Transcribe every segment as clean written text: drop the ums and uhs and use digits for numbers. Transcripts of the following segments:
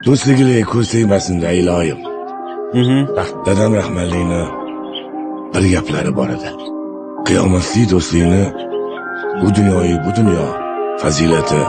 Do'stligilik ko'z tegmasin-da iloyim. Dadam rahmatlikni bir gaplari bor edi. Qiyomatli do'stlikni bu dunyo fazilati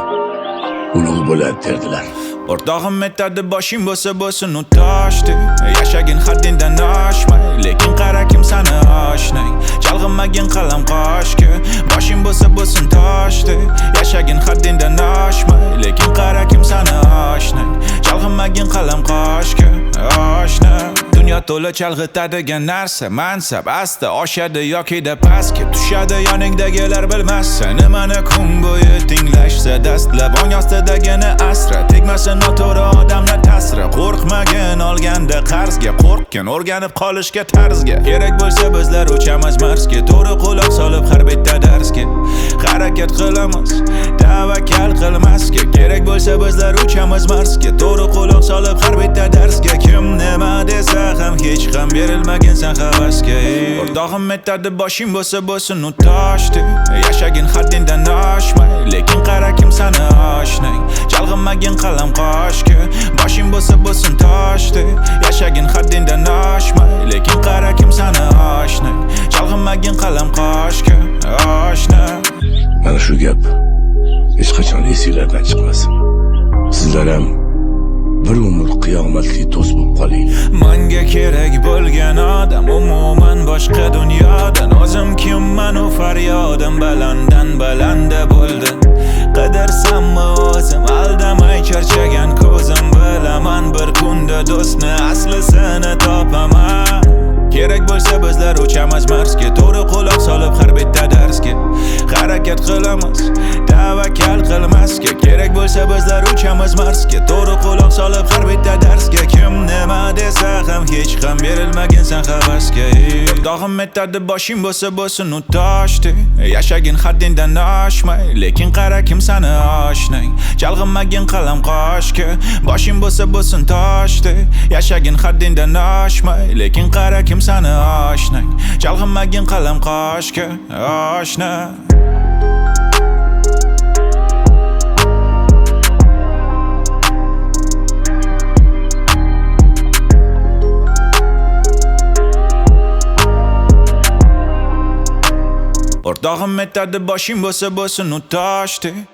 ulug' bo'ladi derdilar. O'rtog'im aytadi boshing bo'lsa bo'lsin u toshdi. Yashagin haddingdan oshmay, lekin qara kim sani oshnang. Chalg'imagin qalam qoshga, boshing bo'lsa bo'lsin toshdi. Yashagin haddingdan oshmay, lekin qara kim sani oshnang. Chalg'imagin qalam qoshga, oshna. Dunyo to'la chalg'itadigan narsa, mansab asta oshadi yoki-da pastga tushadi. Yoningdagilar bilmasa nimani kun bo'yi tinglashsa, dastlab ong ostidagini asra, tegmasin noto'g'ri odamlar ta'siri. Qo'rqmagin olganda qarzga, qo'rqgin o'rganib qolishga tarzga. Kerak bo'lsa bizlar uchamiz Marsga, to'g'ri quloq solib har bitta darsga. Harakat qilamiz, tavakkal qilmasga. Kerak bo'lsa bizlar uchamiz Marsga, to'g'ri quloq solib har bitta darsga. Kim nima desa ham hech ham berilmagin sen havasga. O'rtog'im aytadi boshing bo'lsa bo'lsin u toshdi. Yashagin haddingdan oshmay, lekin qara kim sani oshnang. Chalg'imagin qalam qoshga, boshing bo'lsa bo'lsin toshdi. Yashagin haddingdan oshmay, lekin qara kim sani oshnang. Chalg'imagin qalam qoshga, oshna. Mana shu gap hech qachon esinglardan chiqmasin. Sizlar ham bir umr qiyomatli do'st bo'lib qolinglar. Menga kerak bo'lgan odam umuman boshqa dunyodan. O'zim kimman u faryodim balanddan balanda bo'ldi. Qidirsammi o'zim aldamay charchagan ko'zim, bilaman bir kunda do'stni aslisini topaman. Kerak bo'lsa bizlar uchamiz Marsga, to'g'ri quloq solib har bitta darsga. Harakat qilamiz, tavakkal qilmasga. Kerak bo'lsa bizlar uchamiz Marsga, to'g'ri quloq solib har bitta darsga. Kim nima desa ham hech ham berilmagin sen havasga. O'rtog'im aytadi boshing bo'lsa bo'lsin u toshdi. Yashagin haddingdan oshmay, lekin qara kim sani oshnang. Chalg'imagin qalam qoshga, boshing bo'lsa bo'lsin toshdi. Yashagin haddingdan oshmay, lekin qara kim sani oshnang. Chalg'imagin qalam qoshga, oshna. O'rtog'im aytadi boshing bo'lsa bo'lsin u toshdi.